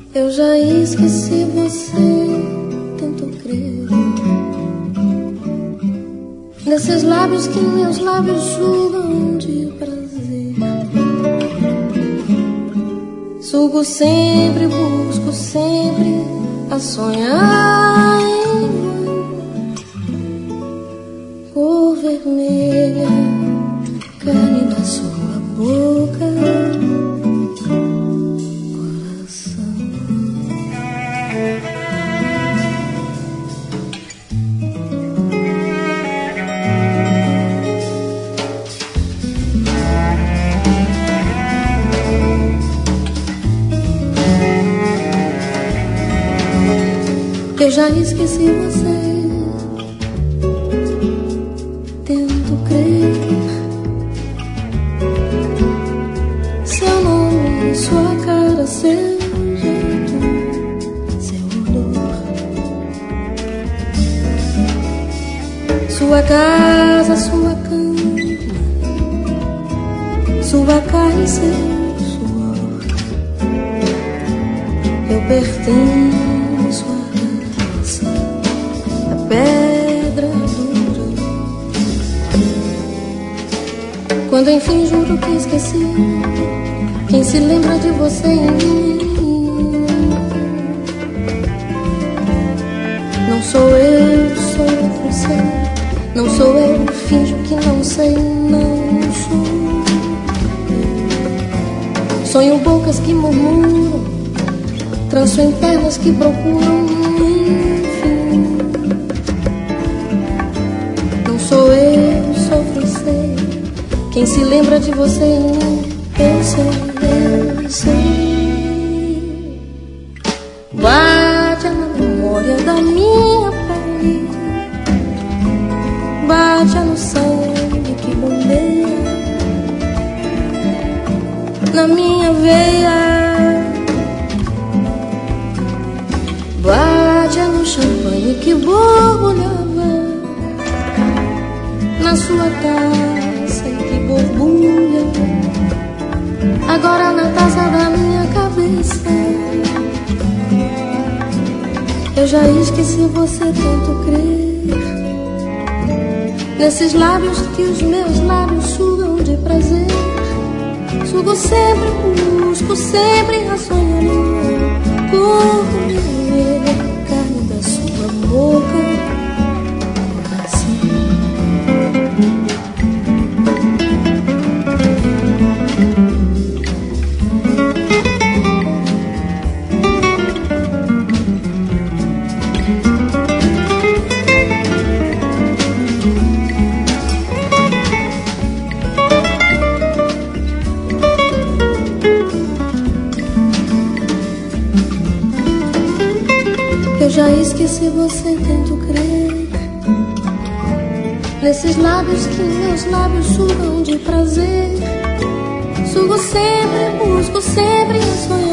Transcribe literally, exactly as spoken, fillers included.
Eu já esqueci, você tentou crer nesses lábios que meus lábios julgam de prazer. Sugo sempre, busco sempre a sonhar em cor vermelha, carne da sua boca. Eu já esqueci você, tento crer. Seu nome, sua cara, seu jeito, seu odor, sua casa, sua cama, sua carne, seu suor. Eu pertenço a pedra dura. Quando enfim juro que esqueci, quem se lembra de você em mim? Não sou eu, sou outro ser. Não sou eu, finjo que não sei, não sou. Sonho bocas que murmuram, tranço em pernas que procuram. Sou eu, sofro, sei. Quem se lembra de você em mim? Eu sei, eu sei. Bate na memória da minha pele, bate no sangue que bombeia na minha veia, bate no champanhe que borbulhava na sua taça e que borbulha agora na taça da minha cabeça. Eu já esqueci, você tento crer nesses lábios que os meus lábios sugam de prazer. Sugo sempre, busco sempre a sonhar cor vermelha, carne da sua boca. Eu já esqueci, você tento crer nesses lábios que meus lábios sugam de prazer. Sugo sempre, busco sempre a sonhar.